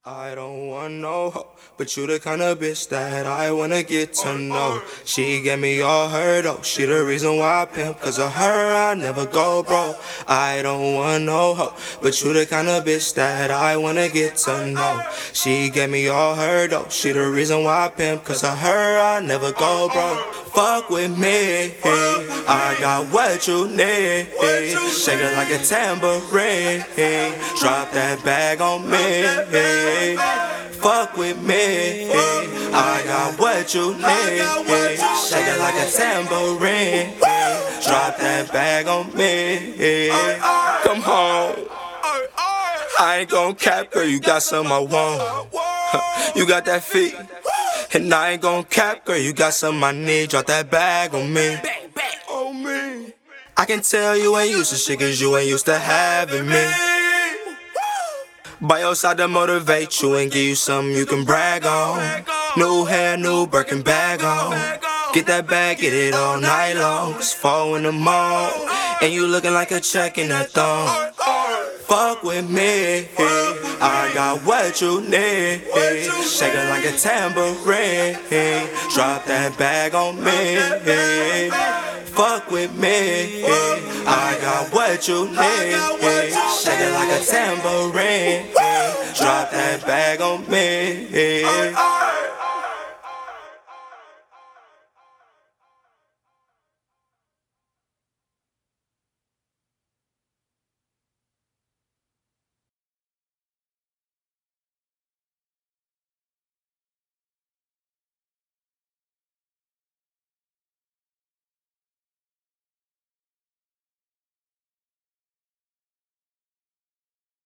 I don't want no hoe, but you the kind of bitch that I wanna get to know. She get me all hurt, oh, she the reason why I pimp, cause of her I never go broke. I don't want no hoe, but you the kind of bitch that I wanna get to know. She get me all hurt, oh, she the reason why I pimp, cause of her I never go broke. Fuck with me, I got what you need. Shake it like a tambourine, drop that bag on me. Fuck with me, I got what you need. Shake it like a tambourine, drop that bag on me. Come home, I ain't gon' cap, girl, you got something I want. You got that feet, and I ain't gon' cap, girl, you got something I need. Drop that bag on me. I can tell you ain't used to shit, cause you ain't used to having me by your side to motivate you and give you something you can brag on. New hair, new Birkin bag on. Get that bag, get it all night long. It's fall in the mall, and you looking like a check in that thong. Fuck with me, I got what you need. Shake it like a tambourine, drop that bag on me. Fuck with me, I got what you need. Shake it like a tambourine, drop that bag on me.